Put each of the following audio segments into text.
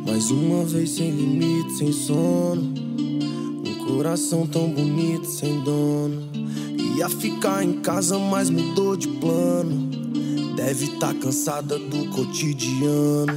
Mais uma vez sem limite, sem sono. Um coração tão bonito, sem dono. Ia ficar em casa, mas mudou de plano. Deve tá cansada do cotidiano.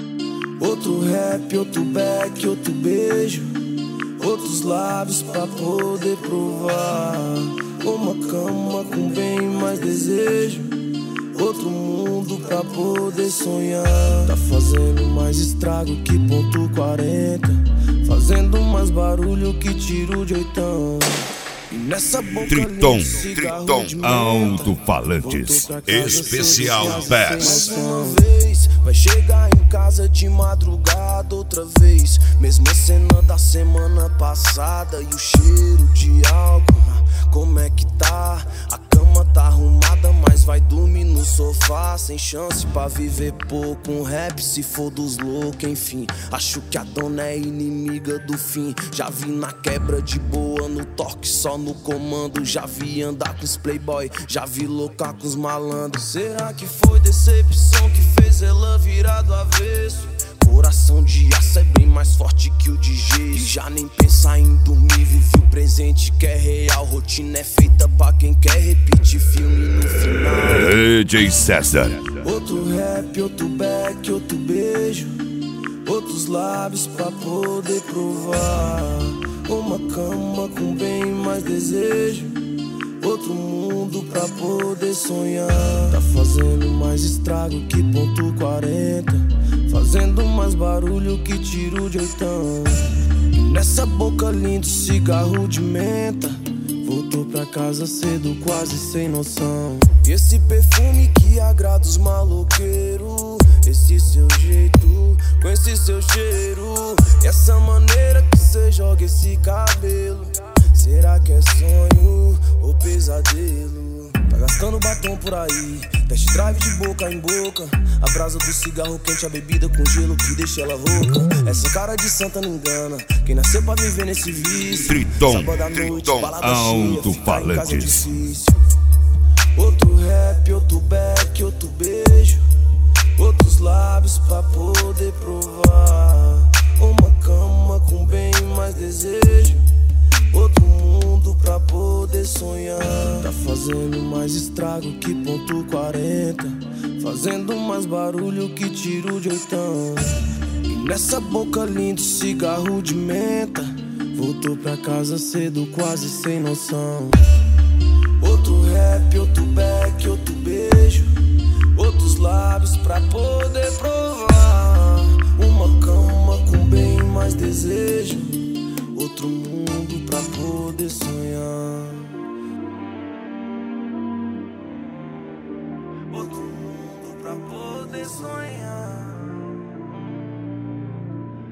Outro rap, outro back, outro beijo. Outros lábios pra poder provar. Uma cama com bem mais desejo. Outro mundo pra poder sonhar. Tá fazendo mais estrago que ponto 40. Fazendo mais barulho que tiro de oitão. E nessa boca Triton Triton Alto-Falantes Especial Bass. uma vez vai chegar em casa de madrugada outra vez. Mesma cena da semana passada. E o cheiro de álcool, como é que tá? A cama tá arrumada, mas vai dormir no sofá. Sem chance pra viver pouco. Um rap se for dos loucos, enfim. Acho que a dona é inimiga do fim. Já vi na quebra de boa, no toque só no comando. Já vi andar com os playboy, já vi loucar com os malandros. Será que foi decepção que fez ela virar do avesso? Coração de aço é bem mais forte que o de gesso. E já nem pensar em dormir, vive o presente que é real. Rotina é feita pra quem quer repetir filme no final. DJ César. Outro rap, outro back, outro beijo. Outros lábios pra poder provar. Uma cama com bem mais desejo. Outro mundo pra poder sonhar. Tá fazendo mais estrago que ponto 40. Fazendo mais barulho que tiro de oitão. E nessa boca lindo cigarro de menta. Voltou pra casa cedo, quase sem noção. E esse perfume que agrada os maloqueiros. Esse seu jeito, com esse seu cheiro. E essa maneira que cê joga esse cabelo. Será que é sonho ou pesadelo? Tá gastando batom por aí, test drive de boca em boca. A brasa do cigarro quente, a bebida com gelo que deixa ela rouca. Essa cara de santa não engana, quem nasceu pra viver nesse vício. Triton Alto-Falantes. Alto-Falantes. Outro rap, outro back, outro beijo. Outros lábios pra poder provar. Uma cama com bem mais desejo. Outro mundo pra poder sonhar. Tá fazendo mais estrago que ponto 40. Fazendo mais barulho que tiro de oitão. E nessa boca lindo cigarro de menta. Voltou pra casa cedo, quase sem noção. Outro rap, outro back, outro beijo. Outros lábios pra poder provar. Uma cama com bem mais desejo. Outro mundo pra poder sonhar. Outro mundo pra poder sonhar.